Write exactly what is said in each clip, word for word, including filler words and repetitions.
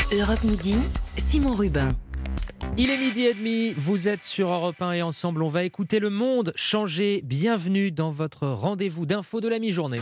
Europe Midi, Simon Rubin. Il est midi et demi, vous êtes sur Europe un et ensemble on va écouter le monde changer. Bienvenue dans votre rendez-vous d'infos de la mi-journée.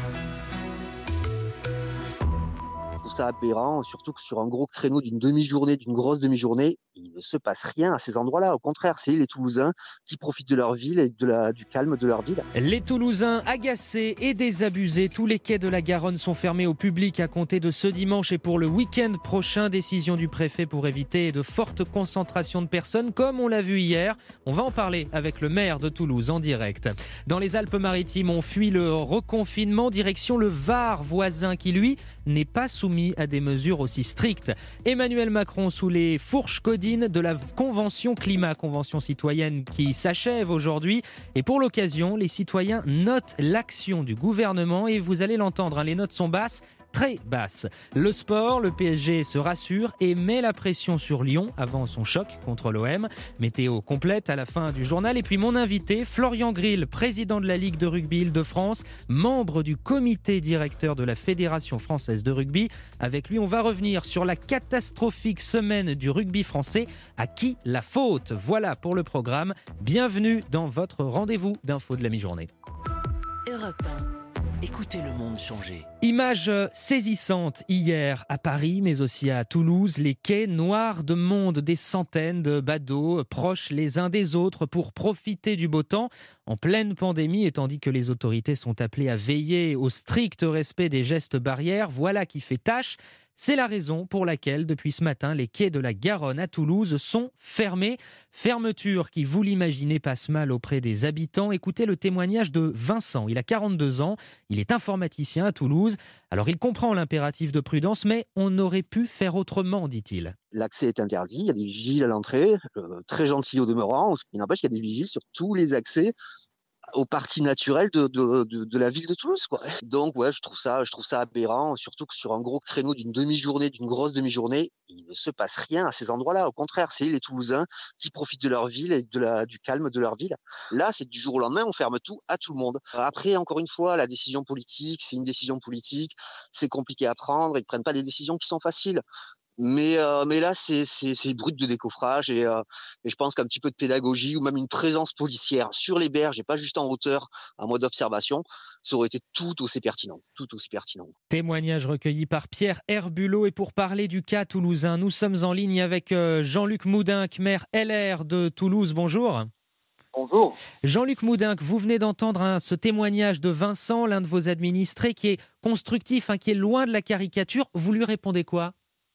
Je trouve ça aberrant, surtout que sur un gros créneau d'une demi-journée, d'une grosse demi-journée, il ne se passe rien à ces endroits-là. Au contraire, c'est les Toulousains qui profitent de leur ville et de la, du calme de leur ville. Les Toulousains agacés et désabusés. Tous les quais de la Garonne sont fermés au public à compter de ce dimanche et pour le week-end prochain. Décision du préfet pour éviter de fortes concentrations de personnes comme on l'a vu hier. On va en parler avec le maire de Toulouse en direct. Dans les Alpes-Maritimes, on fuit le reconfinement direction le Var voisin qui lui n'est pas soumis à des mesures aussi strictes. Emmanuel Macron sous les fourches codines de la Convention Climat, Convention citoyenne qui s'achève aujourd'hui. Et pour l'occasion, les citoyens notent l'action du gouvernement et vous allez l'entendre, hein, les notes sont basses. Très basse. Le sport, le P S G se rassure et met la pression sur Lyon avant son choc contre l'O M. Météo complète à la fin du journal. Et puis mon invité, Florian Grill, président de la Ligue de rugby Île-de-France, membre du comité directeur de la Fédération française de rugby. Avec lui, on va revenir sur la catastrophique semaine du rugby français. À qui la faute ? Voilà pour le programme. Bienvenue dans votre rendez-vous d'infos de la mi-journée. Europe un. Écoutez le monde changer. Image saisissante hier à Paris, mais aussi à Toulouse. Les quais noirs de monde, des centaines de badauds proches les uns des autres pour profiter du beau temps en pleine pandémie et tandis que les autorités sont appelées à veiller au strict respect des gestes barrières. Voilà qui fait tâche. C'est la raison pour laquelle, depuis ce matin, les quais de la Garonne à Toulouse sont fermés. Fermeture qui, vous l'imaginez, passe mal auprès des habitants. Écoutez le témoignage de Vincent. Il a quarante-deux ans, il est informaticien à Toulouse. Alors il comprend l'impératif de prudence, mais on aurait pu faire autrement, dit-il. L'accès est interdit, il y a des vigiles à l'entrée, euh, très gentils au demeurant. Il n'empêche qu'il y a des vigiles sur tous les accès aux parties naturelles de, de, de, de la ville de Toulouse, quoi. Donc, ouais, je trouve ça, je trouve ça aberrant, surtout que sur un gros créneau d'une demi-journée, d'une grosse demi-journée, il ne se passe rien à ces endroits-là. Au contraire, c'est les Toulousains qui profitent de leur ville et de la, du calme de leur ville. Là, c'est du jour au lendemain, on ferme tout à tout le monde. Après, encore une fois, la décision politique, c'est une décision politique, c'est compliqué à prendre, ils ne prennent pas des décisions qui sont faciles. Mais, euh, mais là, c'est, c'est, c'est brut de décoffrage et, euh, et je pense qu'un petit peu de pédagogie ou même une présence policière sur les berges et pas juste en hauteur, en mode observation, ça aurait été tout aussi pertinent, tout aussi pertinent. Témoignage recueilli par Pierre Herbulot. Et pour parler du cas toulousain, nous sommes en ligne avec Jean-Luc Moudinque, maire L R de Toulouse. Bonjour. Bonjour. Jean-Luc Moudinque, vous venez d'entendre hein, ce témoignage de Vincent, l'un de vos administrés, qui est constructif, hein, qui est loin de la caricature. Vous lui répondez quoi ?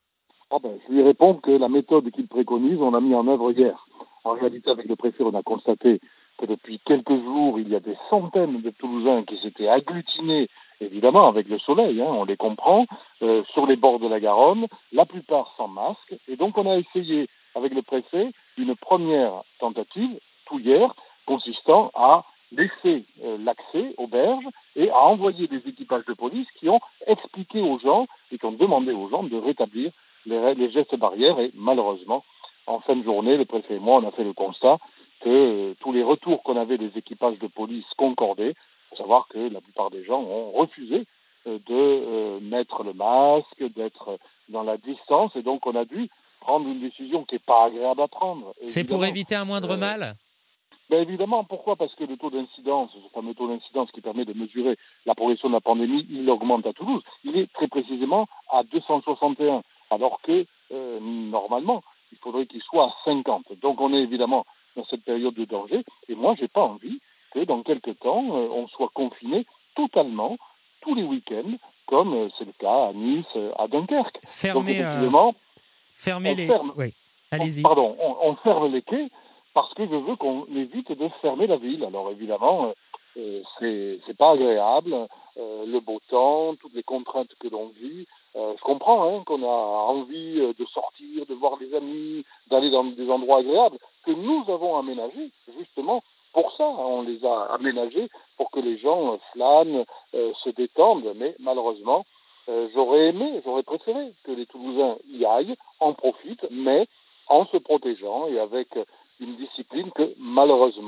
Ah ben, je lui réponds que la méthode qu'il préconise, on l'a mis en œuvre hier. En réalité, avec le préfet, on a constaté que depuis quelques jours, il y a des centaines de Toulousains qui s'étaient agglutinés, évidemment, avec le soleil, hein, on les comprend, euh, sur les bords de la Garonne, la plupart sans masque. Et donc, on a essayé, avec le préfet, une première tentative, tout hier, consistant à laisser euh, l'accès aux berges et à envoyer des équipages de police qui ont expliqué aux gens et qui ont demandé aux gens de rétablir les, les gestes barrières. Et malheureusement, en fin de journée, le préfet et moi, on a fait le constat que euh, tous les retours qu'on avait des équipages de police concordaient. Il faut savoir que la plupart des gens ont refusé euh, de euh, mettre le masque, d'être dans la distance, et donc on a dû prendre une décision qui n'est pas agréable à prendre. C'est pour éviter un moindre euh, mal ? Ben évidemment, pourquoi ? Parce que le taux d'incidence, ce fameux taux d'incidence qui permet de mesurer la progression de la pandémie, il augmente à Toulouse. Il est très précisément à deux cent soixante et un, alors que euh, normalement, il faudrait qu'il soit à cinquante. Donc on est évidemment dans cette période de danger. Et moi, j'ai pas envie que dans quelques temps, euh, on soit confiné totalement tous les week-ends, comme euh, c'est le cas à Nice, à Dunkerque. Fermer, Donc effectivement, euh, fermer les... ferme, oui, allez-y. On, pardon, on, on ferme les quais parce que je veux qu'on évite de fermer la ville. Alors évidemment, euh, c'est, c'est pas agréable, euh, le beau temps, toutes les contraintes que l'on vit. Euh, je comprends hein, qu'on a envie de sortir, de voir des amis, d'aller dans des endroits agréables que nous avons aménagés justement pour ça. On les a aménagés pour que les gens flânent, euh, se détendent. Mais malheureusement, euh, j'aurais aimé, j'aurais préféré que les Toulousains y aillent, en profitent, mais en se protégeant et avec une discipline que malheureusement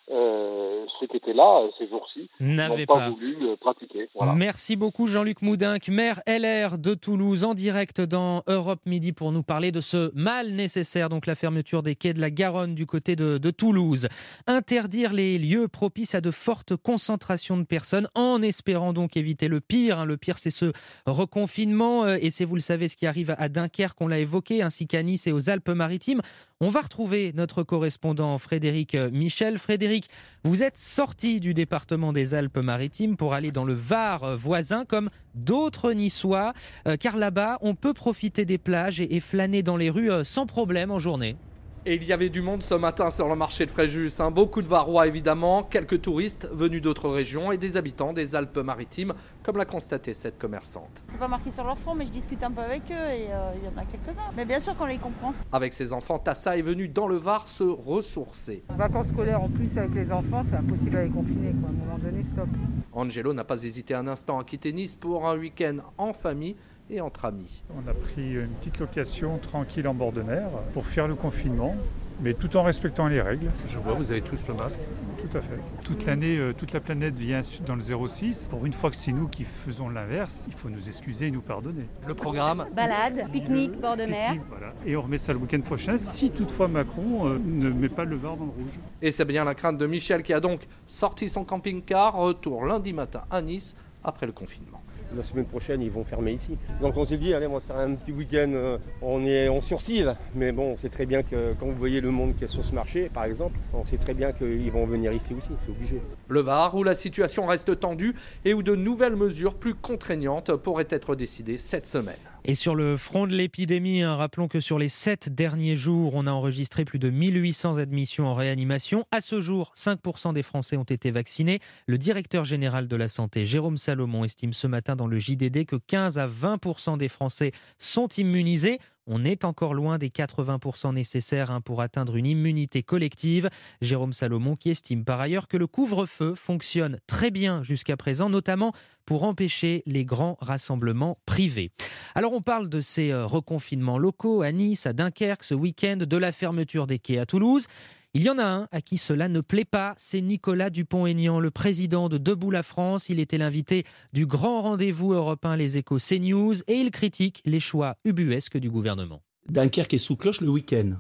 euh, ceux qui étaient là euh, ces jours-ci n'ont pas, pas voulu euh, pratiquer. Voilà. Merci beaucoup Jean-Luc Moudinque, maire L R de Toulouse, en direct dans Europe Midi pour nous parler de ce mal nécessaire, donc la fermeture des quais de la Garonne du côté de, de Toulouse. Interdire les lieux propices à de fortes concentrations de personnes en espérant donc éviter le pire. Le pire, c'est ce reconfinement et c'est, vous le savez, ce qui arrive à Dunkerque, on l'a évoqué, ainsi qu'à Nice et aux Alpes-Maritimes. On va retrouver notre correspondant Frédéric Michel. Frédéric, vous êtes sorti du département des Alpes-Maritimes pour aller dans le Var voisin, comme d'autres Niçois, euh, car là-bas, on peut profiter des plages et, et flâner dans les rues euh, sans problème en journée. Et il y avait du monde ce matin sur le marché de Fréjus. Hein. Beaucoup de Varois évidemment, quelques touristes venus d'autres régions et des habitants des Alpes-Maritimes, comme l'a constaté cette commerçante. C'est pas marqué sur leur front, mais je discute un peu avec eux et euh, il y en a quelques-uns. Mais bien sûr qu'on les comprend. Avec ses enfants, Tassa est venue dans le Var se ressourcer. Vacances scolaires en plus avec les enfants, c'est impossible à les confiner, quoi. À un moment donné, stop. Angelo n'a pas hésité un instant à quitter Nice pour un week-end en famille et entre amis. On a pris une petite location tranquille en bord de mer pour faire le confinement, mais tout en respectant les règles. Je vois, vous avez tous le masque. Tout à fait. Toute l'année, euh, toute la planète vient dans le zéro six. Pour une fois que c'est nous qui faisons l'inverse, il faut nous excuser et nous pardonner. Le programme ? Balade, pique-nique, bord de mer. Pique-nique, voilà. Et on remet ça le week-end prochain, si toutefois Macron euh, ne met pas le Var dans le rouge. Et c'est bien la crainte de Michel qui a donc sorti son camping-car, retour lundi matin à Nice après le confinement. La semaine prochaine, ils vont fermer ici. Donc on s'est dit, allez, on va se faire un petit week-end. Euh, on est en sursis là. Mais bon, on sait très bien que quand vous voyez le monde qui est sur ce marché, par exemple, on sait très bien qu'ils vont venir ici aussi, c'est obligé. Le Var, où la situation reste tendue et où de nouvelles mesures plus contraignantes pourraient être décidées cette semaine. Et sur le front de l'épidémie, hein, rappelons que sur les sept derniers jours, on a enregistré plus de mille huit cents admissions en réanimation. À ce jour, cinq pour cent des Français ont été vaccinés. Le directeur général de la Santé, Jérôme Salomon, estime ce matin dans le J D D que quinze à vingt pour cent des Français sont immunisés. On est encore loin des quatre-vingts pour cent nécessaires hein, pour atteindre une immunité collective. Jérôme Salomon qui estime par ailleurs que le couvre-feu fonctionne très bien jusqu'à présent, notamment pour empêcher les grands rassemblements privés. Alors on parle de ces reconfinements locaux à Nice, à Dunkerque ce week-end, de la fermeture des quais à Toulouse. Il y en a un à qui cela ne plaît pas, c'est Nicolas Dupont-Aignan, le président de Debout la France. Il était l'invité du grand rendez-vous européen Les Échos CNews et il critique les choix ubuesques du gouvernement. Dunkerque est sous cloche le week-end.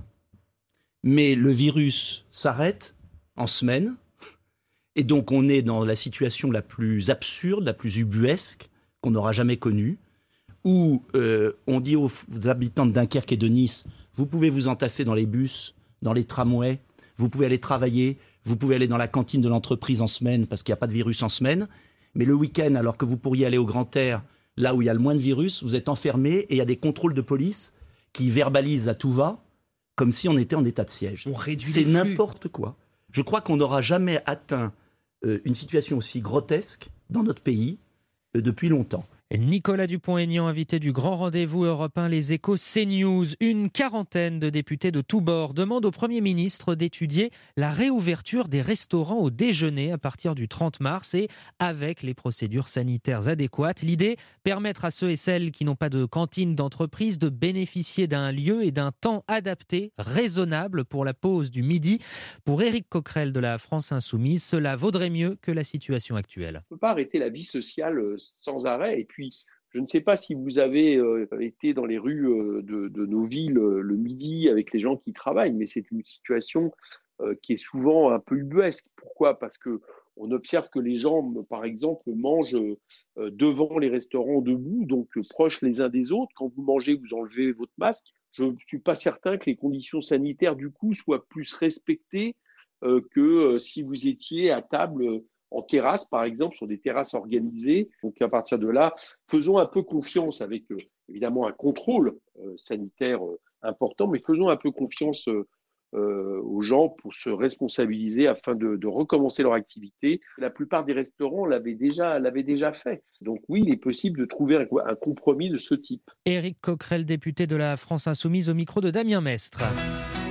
Mais le virus s'arrête en semaine et donc on est dans la situation la plus absurde, la plus ubuesque qu'on n'aura jamais connue, où euh, on dit aux habitants de Dunkerque et de Nice, vous pouvez vous entasser dans les bus, dans les tramways, vous pouvez aller travailler, vous pouvez aller dans la cantine de l'entreprise en semaine parce qu'il n'y a pas de virus en semaine. Mais le week-end, alors que vous pourriez aller au grand air, là où il y a le moins de virus, vous êtes enfermé et il y a des contrôles de police qui verbalisent à tout va comme si on était en état de siège. On réduit C'est les flux. n'importe quoi. Je crois qu'on n'aura jamais atteint euh, une situation aussi grotesque dans notre pays euh, depuis longtemps. Nicolas Dupont-Aignan, invité du grand rendez-vous européen Les Échos CNews. Une quarantaine de députés de tous bords demandent au Premier ministre d'étudier la réouverture des restaurants au déjeuner à partir du trente mars et avec les procédures sanitaires adéquates. L'idée, permettre à ceux et celles qui n'ont pas de cantine d'entreprise de bénéficier d'un lieu et d'un temps adapté, raisonnable pour la pause du midi. Pour Éric Coquerel de la France Insoumise, cela vaudrait mieux que la situation actuelle. On ne peut pas arrêter la vie sociale sans arrêt et puis Puis, je ne sais pas si vous avez euh, été dans les rues euh, de, de nos villes euh, le midi avec les gens qui travaillent, mais c'est une situation euh, qui est souvent un peu ubuesque. Pourquoi ? Parce qu'on observe que les gens, par exemple, mangent euh, devant les restaurants debout, donc euh, proches les uns des autres. Quand vous mangez, vous enlevez votre masque. Je ne suis pas certain que les conditions sanitaires, du coup, soient plus respectées euh, que euh, si vous étiez à table euh, en terrasse, par exemple, sur des terrasses organisées. Donc, à partir de là, faisons un peu confiance avec, euh, évidemment, un contrôle euh, sanitaire euh, important, mais faisons un peu confiance euh, euh, aux gens pour se responsabiliser afin de, de recommencer leur activité. La plupart des restaurants l'avaient déjà, l'avaient déjà fait. Donc oui, il est possible de trouver un, un compromis de ce type. Éric Coquerel, député de la France Insoumise, au micro de Damien Mestre.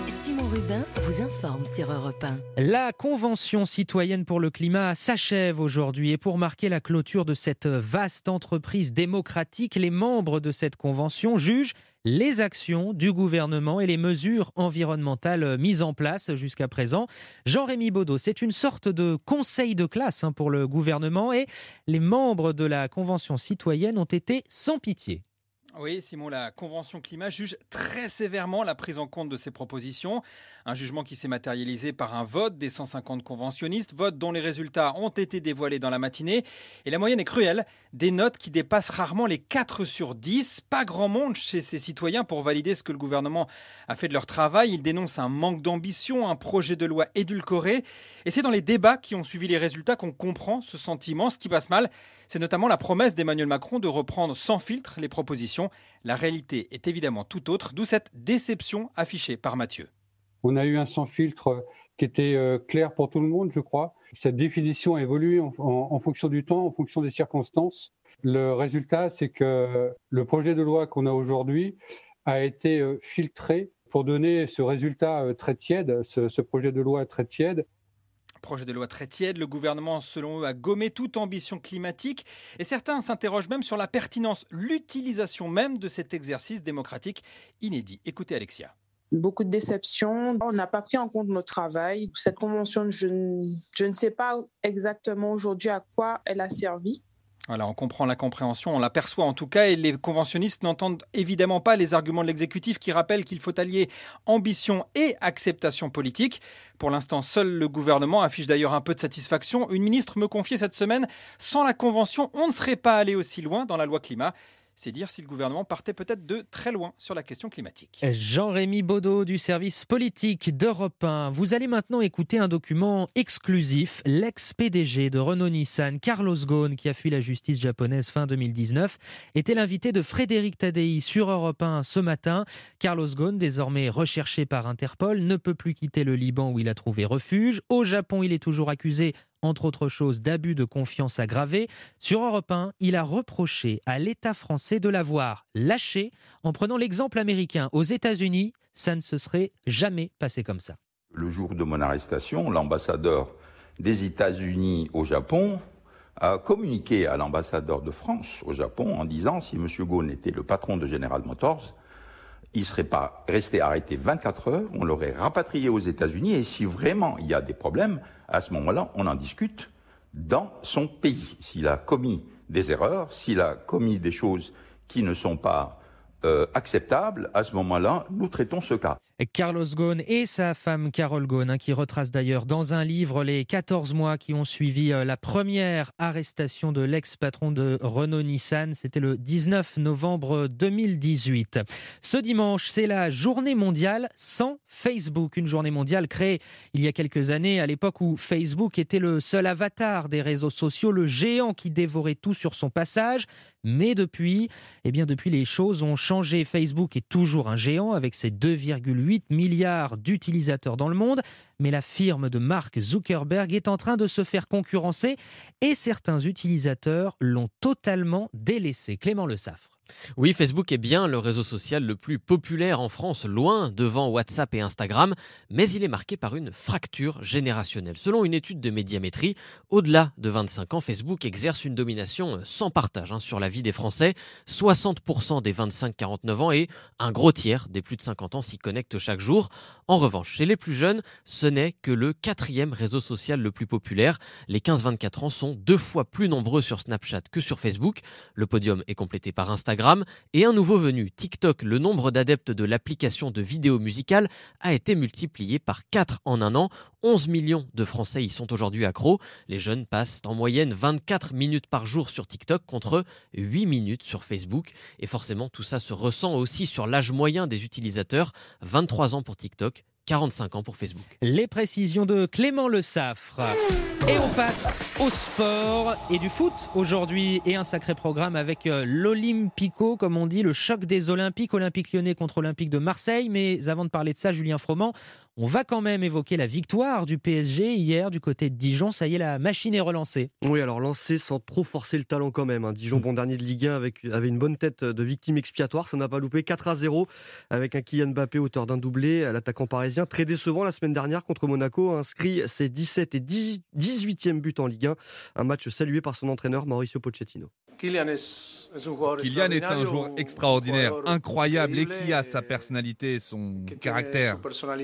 Simon Rubin vous informe sur Europe un. La Convention citoyenne pour le climat s'achève aujourd'hui et pour marquer la clôture de cette vaste entreprise démocratique, les membres de cette convention jugent les actions du gouvernement et les mesures environnementales mises en place jusqu'à présent. Jean-Rémy Baudot, c'est une sorte de conseil de classe pour le gouvernement et les membres de la Convention citoyenne ont été sans pitié. Oui, Simon, la Convention climat juge très sévèrement la prise en compte de ces propositions. Un jugement qui s'est matérialisé par un vote des cent cinquante conventionnistes, vote dont les résultats ont été dévoilés dans la matinée. Et la moyenne est cruelle, des notes qui dépassent rarement les quatre sur dix. Pas grand monde chez ces citoyens pour valider ce que le gouvernement a fait de leur travail. Ils dénoncent un manque d'ambition, un projet de loi édulcoré. Et c'est dans les débats qui ont suivi les résultats qu'on comprend ce sentiment. Ce qui passe mal, c'est notamment la promesse d'Emmanuel Macron de reprendre sans filtre les propositions. La réalité est évidemment tout autre, d'où cette déception affichée par Mathieu. On a eu un sans filtre qui était clair pour tout le monde, je crois. Cette définition a évolué en, en, en fonction du temps, en fonction des circonstances. Le résultat, c'est que le projet de loi qu'on a aujourd'hui a été filtré pour donner ce résultat très tiède, ce, ce projet de loi très tiède. Projet de loi très tiède, le gouvernement, selon eux, a gommé toute ambition climatique. Et certains s'interrogent même sur la pertinence, l'utilisation même de cet exercice démocratique inédit. Écoutez Alexia. Beaucoup de déceptions. On n'a pas pris en compte notre travail. Cette convention, je ne, je ne sais pas exactement aujourd'hui à quoi elle a servi. Voilà, on comprend la compréhension, on l'aperçoit en tout cas, et les conventionnistes n'entendent évidemment pas les arguments de l'exécutif qui rappellent qu'il faut allier ambition et acceptation politique. Pour l'instant, seul le gouvernement affiche d'ailleurs un peu de satisfaction. Une ministre me confiait cette semaine, sans la convention, on ne serait pas allé aussi loin dans la loi climat. C'est dire si le gouvernement partait peut-être de très loin sur la question climatique. Jean-Rémy Baudot du service politique d'Europe un. Vous allez maintenant écouter un document exclusif. L'ex-P D G de Renault-Nissan, Carlos Ghosn, qui a fui la justice japonaise fin deux mille dix-neuf, était l'invité de Frédéric Tadei sur Europe un ce matin. Carlos Ghosn, désormais recherché par Interpol, ne peut plus quitter le Liban où il a trouvé refuge. Au Japon, il est toujours accusé entre autres choses, d'abus de confiance aggravé. Sur Europe un, il a reproché à l'État français de l'avoir lâché en prenant l'exemple américain. Aux États-Unis, ça ne se serait jamais passé comme ça. Le jour de mon arrestation, l'ambassadeur des États-Unis au Japon a communiqué à l'ambassadeur de France au Japon en disant si M. Ghosn était le patron de General Motors, il ne serait pas resté arrêté vingt-quatre heures, on l'aurait rapatrié aux États-Unis et si vraiment il y a des problèmes, à ce moment-là, on en discute dans son pays. S'il a commis des erreurs, s'il a commis des choses qui ne sont pas euh, acceptables, à ce moment-là, nous traitons ce cas. Carlos Ghosn et sa femme Carole Ghosn, hein, qui retrace d'ailleurs dans un livre les quatorze mois qui ont suivi euh, la première arrestation de l'ex-patron de Renault-Nissan. C'était le dix-neuf novembre deux mille dix-huit. Ce dimanche, c'est la journée mondiale sans Facebook. Une journée mondiale créée il y a quelques années, à l'époque où Facebook était le seul avatar des réseaux sociaux, le géant qui dévorait tout sur son passage. Mais depuis, eh bien depuis les choses ont changé. Facebook est toujours un géant avec ses deux virgule huit milliards d'utilisateurs dans le monde. Mais la firme de Mark Zuckerberg est en train de se faire concurrencer et certains utilisateurs l'ont totalement délaissé. Clément Le Saffre. Oui, Facebook est bien le réseau social le plus populaire en France, loin devant WhatsApp et Instagram, mais il est marqué par une fracture générationnelle. Selon une étude de Médiamétrie, au-delà de vingt-cinq ans, Facebook exerce une domination sans partage hein, sur la vie des Français. soixante pour cent des vingt-cinq à quarante-neuf ans et un gros tiers des plus de cinquante ans s'y connectent chaque jour. En revanche, chez les plus jeunes, ce n'est que le quatrième réseau social le plus populaire. Les quinze à vingt-quatre ans sont deux fois plus nombreux sur Snapchat que sur Facebook. Le podium est complété par Instagram. Et un nouveau venu, TikTok, le nombre d'adeptes de l'application de vidéo musicale a été multiplié par quatre en un an. onze millions de Français y sont aujourd'hui accros. Les jeunes passent en moyenne vingt-quatre minutes par jour sur TikTok contre huit minutes sur Facebook. Et forcément, tout ça se ressent aussi sur l'âge moyen des utilisateurs. vingt-trois ans pour TikTok, quarante-cinq ans pour Facebook. Les précisions de Clément Le Saffre. Et on passe au sport et du foot aujourd'hui. Et un sacré programme avec l'Olympico, comme on dit, le choc des Olympiques. Olympique Lyonnais contre Olympique de Marseille. Mais avant de parler de ça, Julien Froment, On va quand même évoquer la victoire du P S G hier du côté de Dijon. Ça y est, la machine est relancée. Oui, alors lancée sans trop forcer le talent quand même. Hein. Dijon, bon dernier de Ligue un, avec, avait une bonne tête de victime expiatoire. Ça n'a pas loupé. quatre à zéro avec un Kylian Mbappé auteur d'un doublé, l'attaquant parisien. Très décevant la semaine dernière contre Monaco. Inscrit ses dix-sept et dix-huitième buts en Ligue un. Un match salué par son entraîneur Mauricio Pochettino. Kylian est un joueur extraordinaire, incroyable et qui a sa personnalité, son caractère.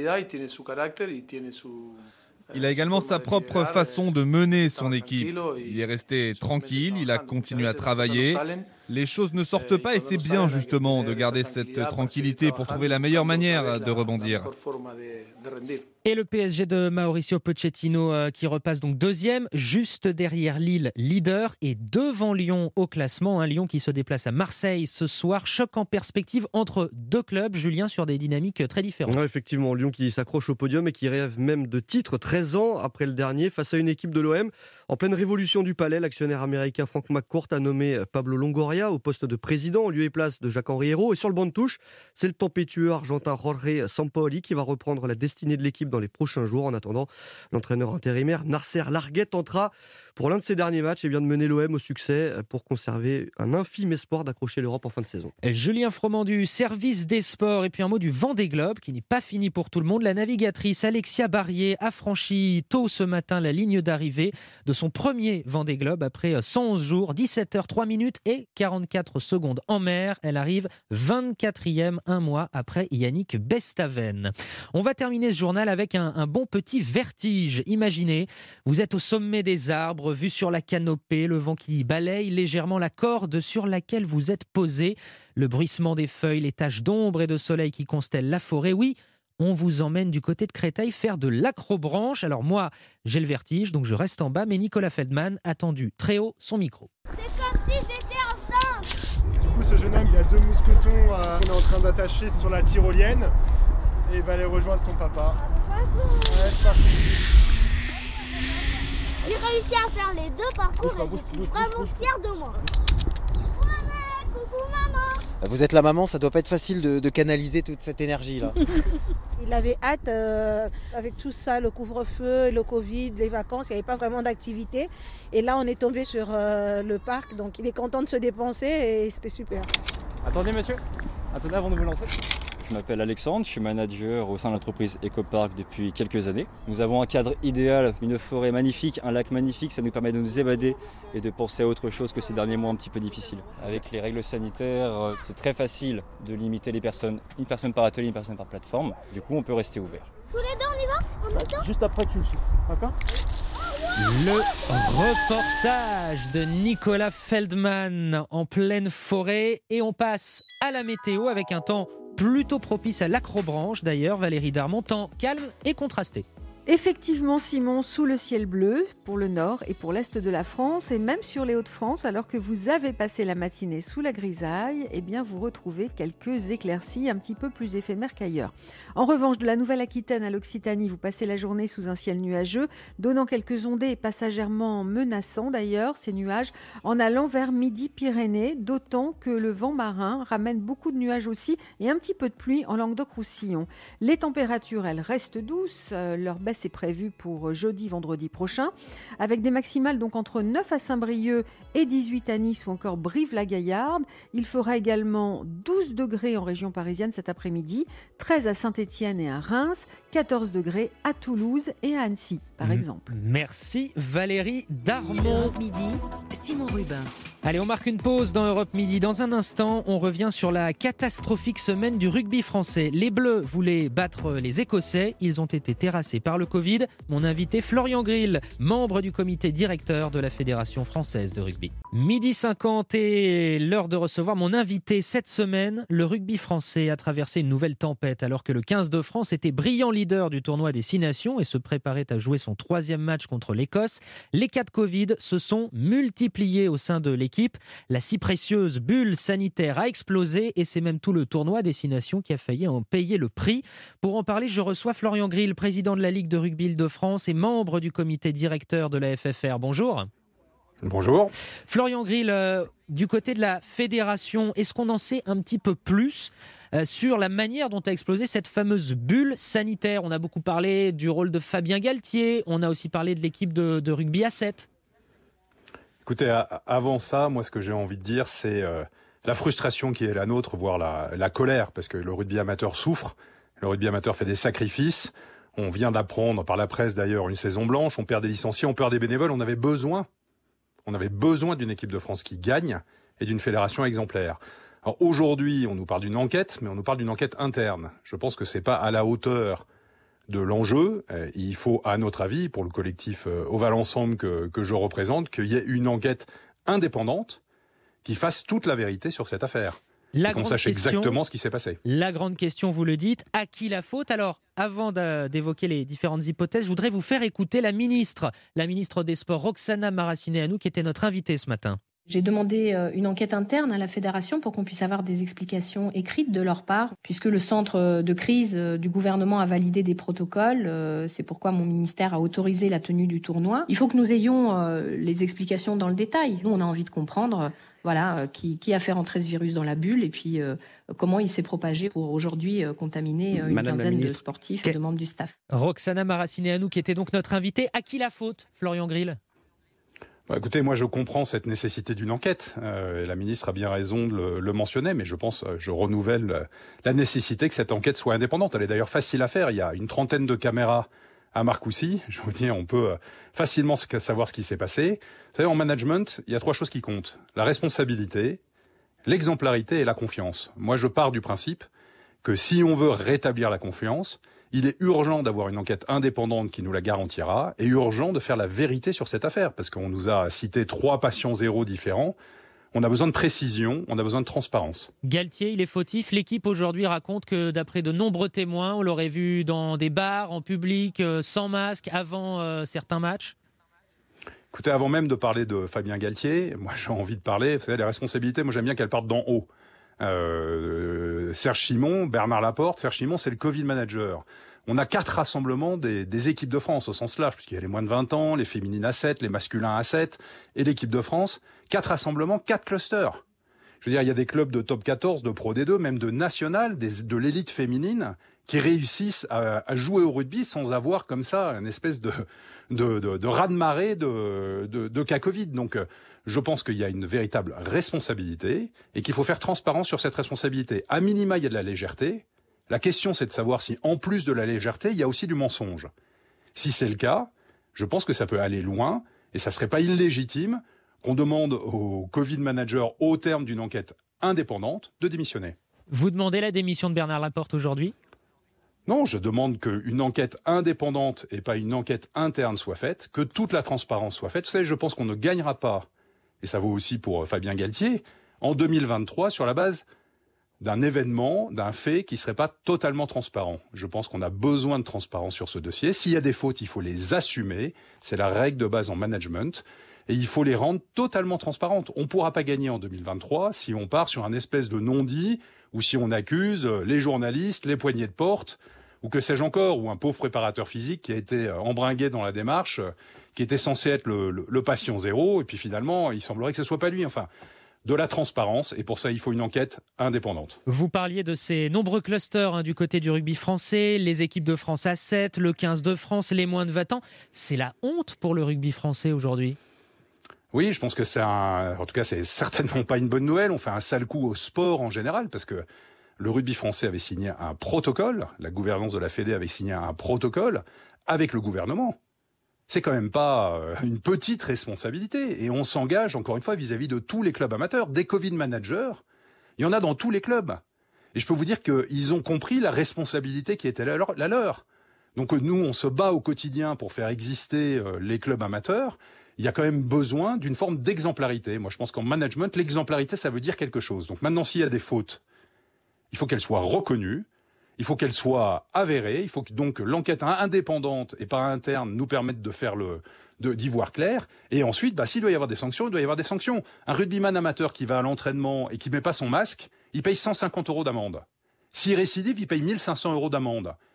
Il a également sa propre façon de mener son équipe. Il est resté tranquille, il a continué à travailler. Les choses ne sortent pas et c'est bien justement de garder cette tranquillité pour trouver la meilleure manière de rebondir. Et le P S G de Mauricio Pochettino euh, qui repasse donc deuxième, juste derrière Lille, leader, et devant Lyon au classement. Un Lyon qui se déplace à Marseille ce soir. Choc en perspective entre deux clubs, Julien, sur des dynamiques très différentes. Ouais, effectivement, Lyon qui s'accroche au podium et qui rêve même de titre treize ans après le dernier face à une équipe de l'O M. En pleine révolution du palais, l'actionnaire américain Frank McCourt a nommé Pablo Longoria au poste de président en lieu et place de Jacques-Henri Hérault. Et sur le banc de touche, c'est le tempétueux argentin Jorge Sampaoli qui va reprendre la destinée de l'équipe dans les prochains jours. En attendant, l'entraîneur intérimaire Nasser Larguet tentera pour l'un de ses derniers matchs et bien de mener l'O M au succès pour conserver un infime espoir d'accrocher l'Europe en fin de saison. Julien Froment du service des sports et puis un mot du Vendée Globe qui n'est pas fini pour tout le monde. La navigatrice Alexia Barrier a franchi tôt ce matin la ligne d'arrivée de son premier Vendée Globe après cent onze jours, dix-sept heures trois minutes et quarante-quatre secondes en mer. Elle arrive vingt-quatrième un mois après Yannick Bestaven. On va terminer ce journal avec un, un bon petit vertige. Imaginez, vous êtes au sommet des arbres, vue sur la canopée, le vent qui balaye légèrement la corde sur laquelle vous êtes posé, le bruissement des feuilles, les taches d'ombre et de soleil qui constellent la forêt. Oui, on vous emmène du côté de Créteil faire de l'acrobranche. Alors moi, j'ai le vertige, donc je reste en bas, mais Nicolas Feldman a tendu très haut son micro. C'est comme si j'étais enceinte. Du coup, ce jeune homme, il a deux mousquetons euh, qu'on est en train d'attacher sur la tyrolienne et il va aller rejoindre son papa. Ouais, c'est parti. J'ai réussi à faire les deux parcours et je suis vraiment fière de moi. Coucou maman. Vous êtes la maman, ça doit pas être facile de, de canaliser toute cette énergie-là. Il avait hâte, euh, avec tout ça, le couvre-feu, le Covid, les vacances, il n'y avait pas vraiment d'activité. Et là, on est tombé sur euh, le parc, donc il est content de se dépenser et c'était super. Attendez monsieur, attendez avant de vous lancer. Je m'appelle Alexandre, je suis manager au sein de l'entreprise EcoPark depuis quelques années. Nous avons un cadre idéal, une forêt magnifique, un lac magnifique, ça nous permet de nous évader et de penser à autre chose que ces derniers mois un petit peu difficiles. Avec les règles sanitaires, c'est très facile de limiter les personnes, une personne par atelier, une personne par plateforme. Du coup, on peut rester ouvert. Tous les deux, on y va? On y va? Juste après que tu me suis, d'accord? Le reportage de Nicolas Feldman en pleine forêt et on passe à la météo avec un temps plutôt propice à l'acrobranche d'ailleurs, Valérie Darmon, temps calme et contrasté. Effectivement, Simon, sous le ciel bleu pour le nord et pour l'est de la France et même sur les Hauts-de-France, alors que vous avez passé la matinée sous la grisaille, eh bien vous retrouvez quelques éclaircies un petit peu plus éphémères qu'ailleurs. En revanche, de la Nouvelle-Aquitaine à l'Occitanie, vous passez la journée sous un ciel nuageux, donnant quelques ondées passagèrement menaçants d'ailleurs, ces nuages, en allant vers Midi-Pyrénées, d'autant que le vent marin ramène beaucoup de nuages aussi et un petit peu de pluie en Languedoc-Roussillon. Les températures, elles restent douces, euh, leur baisse est prévu pour jeudi, vendredi prochain, avec des maximales donc entre neuf à Saint-Brieuc et dix-huit à Nice ou encore Brive-la-Gaillarde. Il fera également douze degrés en région parisienne cet après-midi, treize à Saint-Étienne et à Reims, quatorze degrés à Toulouse et à Annecy, par exemple. Merci Valérie Darmon. Midi, Simon Rubin. Allez, on marque une pause dans Europe Midi. Dans un instant, on revient sur la catastrophique semaine du rugby français. Les Bleus voulaient battre les Écossais. Ils ont été terrassés par le Covid. Mon invité Florian Grill, membre du comité directeur de la Fédération française de rugby. Midi cinquante et l'heure de recevoir mon invité cette semaine. Le rugby français a traversé une nouvelle tempête alors que le quinze de France était brillant leader du tournoi des Six Nations et se préparait à jouer son troisième match contre l'Écosse. Les cas de Covid se sont multipliés au sein de l'équipe. La si précieuse bulle sanitaire a explosé et c'est même tout le tournoi des Six Nations qui a failli en payer le prix. Pour en parler, je reçois Florian Grill, président de la Ligue de rugby Île-de-France et membre du comité directeur de la F F R. Bonjour. Bonjour. Florian Grill, euh, du côté de la fédération, est-ce qu'on en sait un petit peu plus ? euh, sur la manière dont a explosé cette fameuse bulle sanitaire. On a beaucoup parlé du rôle de Fabien Galtier, on a aussi parlé de l'équipe de, de rugby à sept. Écoutez, avant ça, moi ce que j'ai envie de dire, c'est euh, la frustration qui est la nôtre, voire la, la colère, parce que le rugby amateur souffre, le rugby amateur fait des sacrifices. On vient d'apprendre, par la presse d'ailleurs, une saison blanche, on perd des licenciés, on perd des bénévoles, on avait besoin, on avait besoin d'une équipe de France qui gagne et d'une fédération exemplaire. Alors aujourd'hui, on nous parle d'une enquête, mais on nous parle d'une enquête interne. Je pense que c'est pas à la hauteur de l'enjeu. Il faut, à notre avis, pour le collectif Oval Ensemble que, que je représente, qu'il y ait une enquête indépendante qui fasse toute la vérité sur cette affaire. La et qu'on sache question, exactement ce qui s'est passé. La grande question, vous le dites, à qui la faute ? Alors, avant d'évoquer les différentes hypothèses, je voudrais vous faire écouter la ministre, la ministre des Sports, Roxana Maracineanu, qui était notre invitée ce matin. J'ai demandé une enquête interne à la fédération pour qu'on puisse avoir des explications écrites de leur part, puisque le centre de crise du gouvernement a validé des protocoles. C'est pourquoi mon ministère a autorisé la tenue du tournoi. Il faut que nous ayons les explications dans le détail. Nous, on a envie de comprendre voilà, qui, qui a fait rentrer ce virus dans la bulle et puis euh, comment il s'est propagé pour aujourd'hui euh, contaminer euh, une Madame quinzaine de sportifs et de membres du staff. Roxana Maracineanu, qui était donc notre invitée. À qui la faute, Florian Grill ? Bah, écoutez, moi je comprends cette nécessité d'une enquête. Euh, la ministre a bien raison de le, le mentionner, mais je pense, je renouvelle la nécessité que cette enquête soit indépendante. Elle est d'ailleurs facile à faire. Il y a une trentaine de caméras à Marcoussis. Je vous dis, on peut facilement savoir ce qui s'est passé. Vous savez, en management, il y a trois choses qui comptent. La responsabilité, l'exemplarité et la confiance. Moi, je pars du principe que si on veut rétablir la confiance, il est urgent d'avoir une enquête indépendante qui nous la garantira et urgent de faire la vérité sur cette affaire parce qu'on nous a cité trois patients zéro différents. On a besoin de précision, on a besoin de transparence. Galtier, il est fautif. L'équipe aujourd'hui raconte que d'après de nombreux témoins, on l'aurait vu dans des bars, en public, euh, sans masque, avant euh, certains matchs. Écoutez, avant même de parler de Fabien Galtier, moi j'ai envie de parler, vous savez, les responsabilités, moi j'aime bien qu'elles partent d'en haut. Euh, Serge Simon, Bernard Laporte, Serge Simon, c'est le Covid manager. On a quatre rassemblements des, des équipes de France au sens large, puisqu'il y a les moins de vingt ans, les féminines à sept, les masculins à sept et l'équipe de France. Quatre rassemblements, quatre clusters. Je veux dire, il y a des clubs de top quatorze, de Pro D deux, même de national, des, de l'élite féminine, qui réussissent à, à jouer au rugby sans avoir comme ça une espèce de, de, de, de raz-de-marée de, de, de cas Covid. Donc, je pense qu'il y a une véritable responsabilité et qu'il faut faire transparence sur cette responsabilité. À minima, il y a de la légèreté. La question, c'est de savoir si, en plus de la légèreté, il y a aussi du mensonge. Si c'est le cas, je pense que ça peut aller loin et ça ne serait pas illégitime qu'on demande au Covid manager, au terme d'une enquête indépendante, de démissionner. Vous demandez la démission de Bernard Laporte aujourd'hui ? Non, je demande qu'une enquête indépendante et pas une enquête interne soit faite, que toute la transparence soit faite. Vous savez, je pense qu'on ne gagnera pas, et ça vaut aussi pour Fabien Galtier, en deux mille vingt-trois sur la base d'un événement, d'un fait qui ne serait pas totalement transparent. Je pense qu'on a besoin de transparence sur ce dossier. S'il y a des fautes, il faut les assumer. C'est la règle de base en management. Et il faut les rendre totalement transparentes. On ne pourra pas gagner en deux mille vingt-trois si on part sur un espèce de non-dit ou si on accuse les journalistes, les poignées de porte, ou que sais-je encore, ou un pauvre préparateur physique qui a été embringué dans la démarche, qui était censé être le, le, le patient zéro, et puis finalement, il semblerait que ce ne soit pas lui. Enfin, de la transparence, et pour ça, il faut une enquête indépendante. Vous parliez de ces nombreux clusters hein, du côté du rugby français, les équipes de France à sept, le quinze de France, les moins de vingt ans. C'est la honte pour le rugby français aujourd'hui. Oui, je pense que c'est un... En tout cas, c'est certainement pas une bonne nouvelle. On fait un sale coup au sport en général, parce que le rugby français avait signé un protocole, la gouvernance de la Fédé avait signé un protocole avec le gouvernement. C'est quand même pas une petite responsabilité. Et on s'engage, encore une fois, vis-à-vis de tous les clubs amateurs. Des Covid managers, il y en a dans tous les clubs. Et je peux vous dire qu'ils ont compris la responsabilité qui était la leur. La leur. Donc nous, on se bat au quotidien pour faire exister les clubs amateurs. Il y a quand même besoin d'une forme d'exemplarité. Moi, je pense qu'en management, l'exemplarité, ça veut dire quelque chose. Donc maintenant, s'il y a des fautes, il faut qu'elles soient reconnues. Il faut qu'elle soit avérée, il faut que donc l'enquête indépendante et pas interne nous permette de faire le, de, d'y voir clair. Et ensuite, bah, s'il doit y avoir des sanctions, il doit y avoir des sanctions. Un rugbyman amateur qui va à l'entraînement et qui met pas son masque, il paye cent cinquante euros d'amende. S'il récidive, il paye mille cinq cents euros d'amende.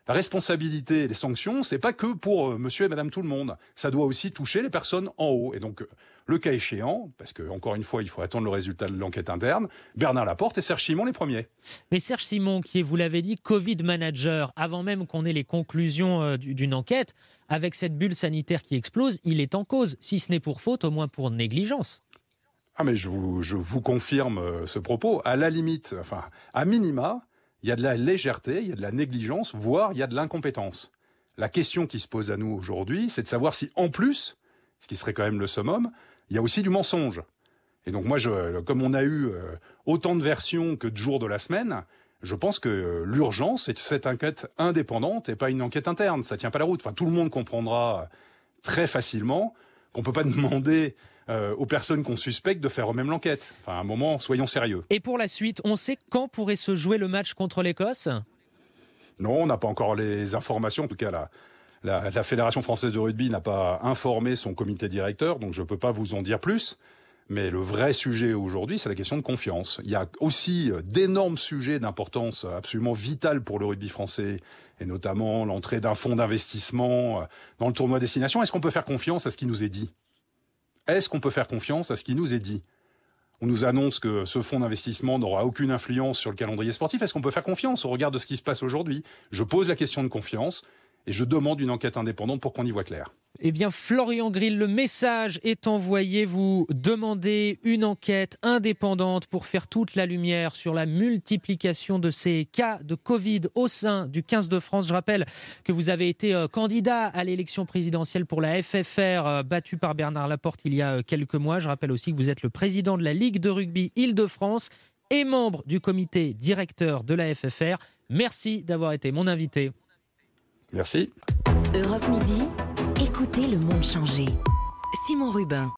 La responsabilité et les sanctions, c'est pas que pour euh, monsieur et madame tout le monde. Ça doit aussi toucher les personnes en haut. Et donc, euh, le cas échéant, parce que encore une fois, il faut attendre le résultat de l'enquête interne, Bernard Laporte et Serge Simon les premiers. Mais Serge Simon, qui est, vous l'avez dit, Covid manager, avant même qu'on ait les conclusions euh, d'une enquête, avec cette bulle sanitaire qui explose, il est en cause. Si ce n'est pour faute, au moins pour négligence. Ah mais je vous, je vous confirme euh, ce propos. À la limite, enfin, à minima, il y a de la légèreté, il y a de la négligence, voire il y a de l'incompétence. La question qui se pose à nous aujourd'hui, c'est de savoir si, en plus, ce qui serait quand même le summum, il y a aussi du mensonge. Et donc moi, je, comme on a eu euh, autant de versions que de jours de la semaine, je pense que euh, l'urgence, c'est cette enquête indépendante et pas une enquête interne. Ça tient pas la route. Enfin, tout le monde comprendra très facilement qu'on peut pas demander Euh, aux personnes qu'on suspecte de faire eux-mêmes l'enquête. Enfin, à un moment, soyons sérieux. Et pour la suite, on sait quand pourrait se jouer le match contre l'Écosse ? Non, on n'a pas encore les informations. En tout cas, la, la, la Fédération française de rugby n'a pas informé son comité directeur, donc je ne peux pas vous en dire plus. Mais le vrai sujet aujourd'hui, c'est la question de confiance. Il y a aussi d'énormes sujets d'importance absolument vitale pour le rugby français, et notamment l'entrée d'un fonds d'investissement dans le tournoi Destination. Est-ce qu'on peut faire confiance à ce qui nous est dit ? Est-ce qu'on peut faire confiance à ce qui nous est dit ? On nous annonce que ce fonds d'investissement n'aura aucune influence sur le calendrier sportif. Est-ce qu'on peut faire confiance au regard de ce qui se passe aujourd'hui ? Je pose la question de confiance et je demande une enquête indépendante pour qu'on y voit clair. Eh bien, Florian Grill, le message est envoyé. Vous demandez une enquête indépendante pour faire toute la lumière sur la multiplication de ces cas de Covid au sein du quinze de France. Je rappelle que vous avez été candidat à l'élection présidentielle pour la F F R, battu par Bernard Laporte il y a quelques mois. Je rappelle aussi que vous êtes le président de la Ligue de rugby Île-de-France et membre du comité directeur de la F F R. Merci d'avoir été mon invité. Merci. Europe Midi, écoutez le monde changer. Simon Rubin.